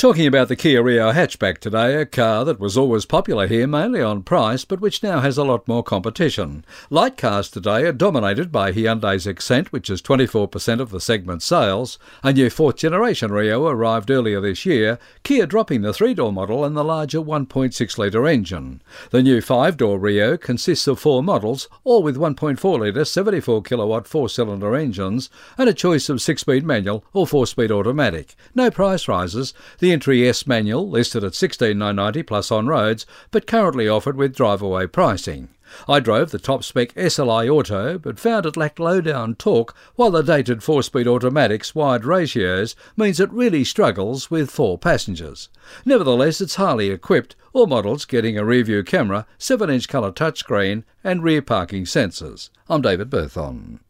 Talking about the Kia Rio hatchback today, a car that was always popular here mainly on price but which now has a lot more competition. Light cars today are dominated by Hyundai's Accent, which is 24% of the segment's sales. A new 4th generation Rio arrived earlier this year, Kia dropping the 3-door model and the larger 1.6-litre engine. The new 5-door Rio consists of 4 models, all with 1.4-litre 74-kilowatt 4-cylinder engines and a choice of 6-speed manual or 4-speed automatic. No price rises. The Entry S manual listed at $16,990 plus on roads, but currently offered with drive-away pricing. I drove the top-spec SLI Auto, but found it lacked low-down torque, while the dated 4-speed automatic's wide ratios means it really struggles with 4 passengers. Nevertheless, it's highly equipped, all models getting a rear-view camera, 7-inch colour touchscreen and rear parking sensors. I'm David Berthon.